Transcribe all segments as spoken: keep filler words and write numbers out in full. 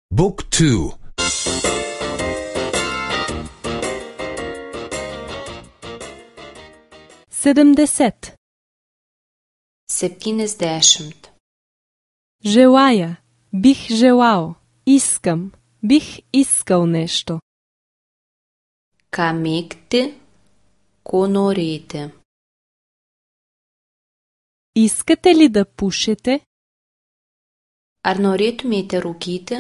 Book two. седемдесет. Septyniasdešimt. Желая, бих желал, искам, бих искал нещо. Ką mėgti, ko norėti. Искате ли да пушите? Ar norėtumėte rūkyti?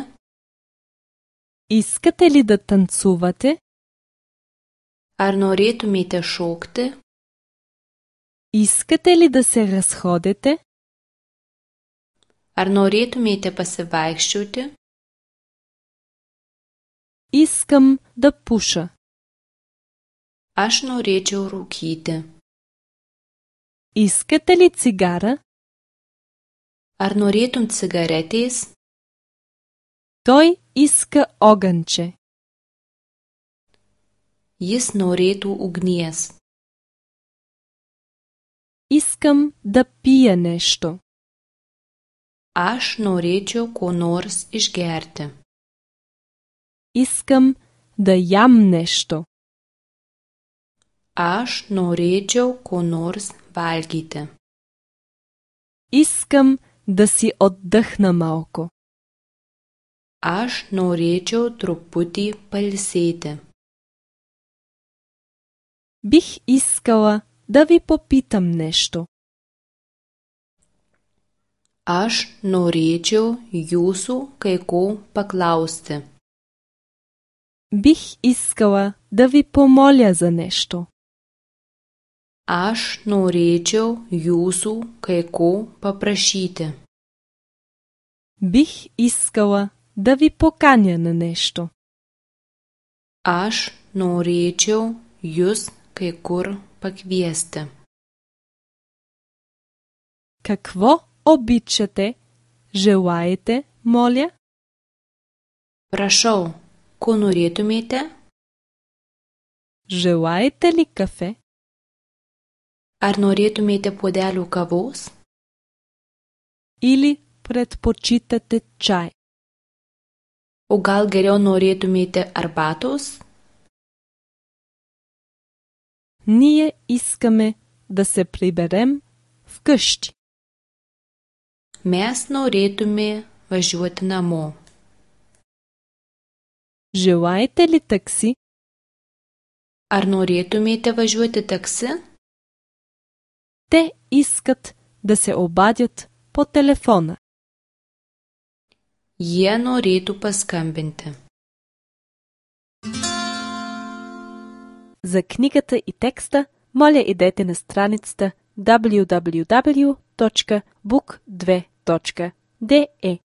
Искате ли да танцувате? Ar norėtumėte šokti? Искате ли да се разходите? Ar norėtumėte pasivaikščioti? Искам да пуша. Aš norėčiau rūkyti. Искате ли цигара? Ar norėtum cigaretės? Той иска огънче. Jis norėtų ugnies. Искам да пия нещо. Aš norėčiau ko nors išgerti. Искам да ям нещо. Aš norėčiau ko nors valgyti. Искам да си отдъхна малко. Aš norėčiau truputį pailsėti. Бих искала да ви попитам нещо. Aš norėčiau jūsų kai ko paklausti. Бих искала да ви помоля за нещо. Aš norėčiau jūsų kai ko paprašyti. Бих искала да ви поканя на нещо. Aš norėčiau jūs kai kur pakviesti. Какво обичате? Желаете, моля? Prašau, ko norėtumėte? Желаете ли кафе? Ar norėtumėte puodelių kavos? Или предпочитате чай? O gal geriau norėtumėte arbatos? Ние искаме да се приберем вкъщи. Mes norėtume važiuoti namo. Желаете ли такси? Ar norėtumėte važiuoti taksi? Те искат да се обадят по телефона. Jie norėtų paskambinti. За книгата и текста, моля идете на страницата дабълю дабълю дабълю точка бук две точка де